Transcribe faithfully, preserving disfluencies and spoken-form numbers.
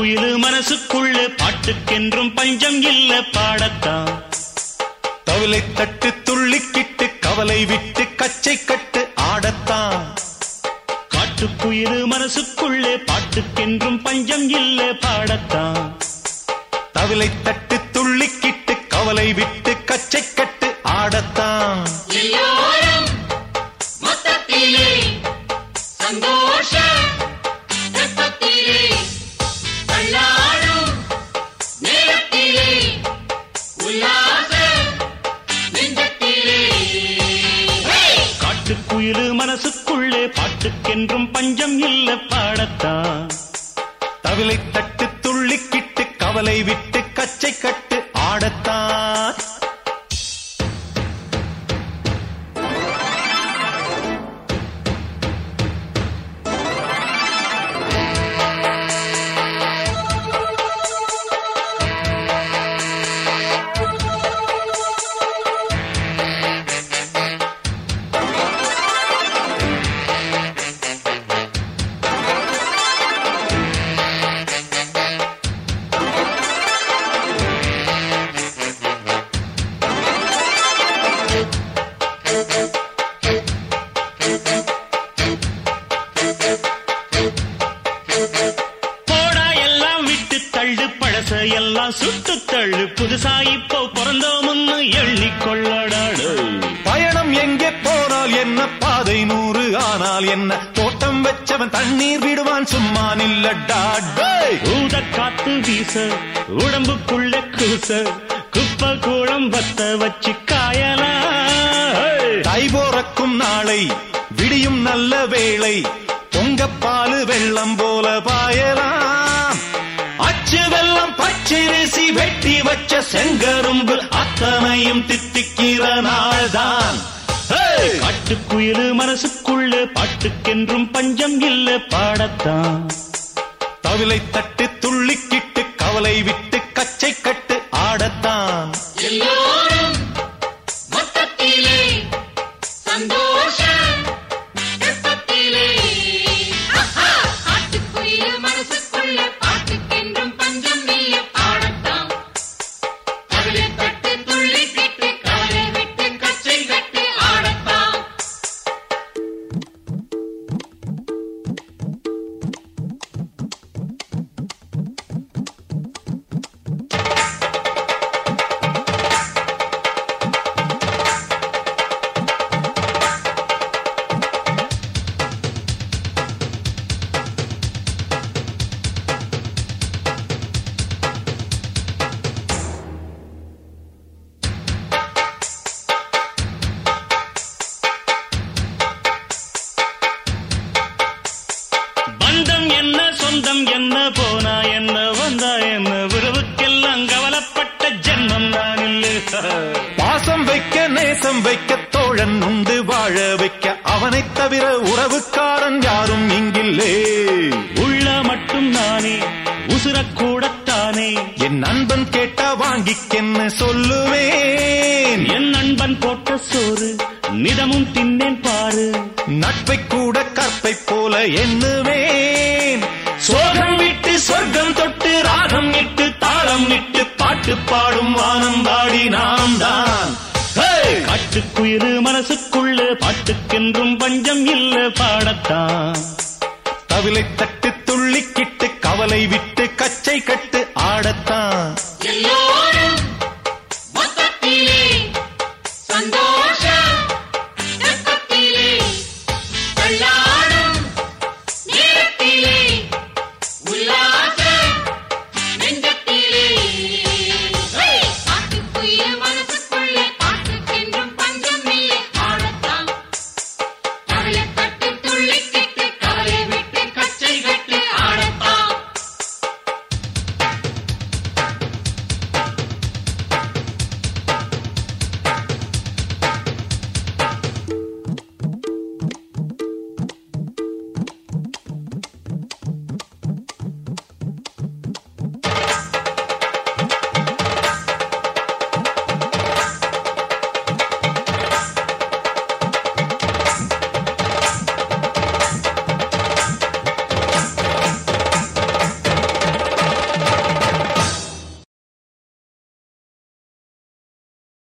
காட்டுக்குயிலு மனசுக்குள்ள பாட்டுக்கென்றும் பஞ்சம் இல்ல பாடத்தான். தவிலை தட்டு துள்ளிக்கிட்டு கவலை விட்டு கச்சை கட்டு ஆடத்தான். காட்டுக்குயிலு மனசுக்குள்ளே பாட்டுக்கென்றும் பஞ்சம் இல்ல பாடத்தான். தவிலை தட்டு துள்ளிக்கிட்டு கவலை விட்டு கச்சை கட்டு ஆடத்தான். எல்லோரும் மொத்தத்திலே சந்தோஷ வெப்பத்திலே தள்ளாடும் நேரத்திலே உல்லாச நெஞ்சத்திலே. காட்டுக்குயிலு மனசுக்குள்ளே பாட்டுக்கென்றும் பஞ்சம் இல்ல பாடத்தான். தவிலை தட்டு துள்ளிக்கிட்டு கவலை விட்டு கச்சை கட்டு ஆடத்தான். எல்லாம் சுட்டு தள்ளு புதுசா இப்போ பிறந்தோம்னு எண்ணிக்கொள்ளடாடு. பயணம் எங்கே போனால் என்ன பாதை நூறு ஆனால் என்ன தோட்டம் வச்சவன் தண்ணீர் விடுவான் சும்மா நில்லடா. ஊத காத்து வீச உடம்புக்குள்ள கூச குப்பை கூடம் வத்த வச்சு காயலாம். தை போறக்கும் நாளை விடியும் நல்ல வேளை பொங்கப்பாலு வெள்ளம் போல பாயலாம். அச்சு வெள்ளம் பச்சரிசி வெட்டி வச்ச செங்கரும்பு அத்தனையும் தித்திக்கிற நாள்தான். காட்டுக்குயிலு மனசுக்குள்ள பாட்டுக்கென்றும் பஞ்சம் இல்ல பாடத்தான். தவிலை தட்டு துள்ளிக்கிட்டு கவலை விட்டு கச்சை கட்டு ஆடத்தான். எல்லோரும் மொத்தத்திலே சந்தோஷ வெப்பத்திலே காட்டுக்குயிலு மனசுக்குள்ள பாட்டுக்கென்றும் பஞ்சம் இல்ல பாடத்தான். தவிலை தட்டு துள்ளிக்கிட்டு கவலை விட்டு கச்சை கட்டு ஆடத்தான். பந்தம் என்ன சொந்தம் என்ன போனா என்ன வந்தா என்ன உறவுக்கெல்லாம் கவலைப்பட்ட ஜென்மம் நான் இல்ல. பாசம் வைக்க நேசம் வைக்க தோழன் உண்டு வாழ வைக்க அவனைத் தவிர உறவுக்காரன் யாரும் இங்கில்லே. உள்ள மட்டும் நானே உசுரக்கூடத்தானே என் நண்பன் கேட்டா வாங்கிக்கென்னு சொல்லுவேன். என் நண்பன் போட்ட சோறு நிதமும் தின்னேன் பாரு. நட்பை கூட கற்பை போல எண்ணுவேன். சோகம் விட்டு சொர்க்கம் தொட்டு ராகம் இட்டு தாளம் இட்டு பாட்டு பாடும் வானம் பாடி நாம் தான். காட்டுக்குயிலு மனசுக்குள்ள பாட்டுக்கென்றும் பஞ்சம் இல்ல பாடத்தான். தவிலை தட்டு துள்ளிக்கிட்டு கவலை விட்டு கச்சை கட்டு ஆடத்தான். எல்லோரும்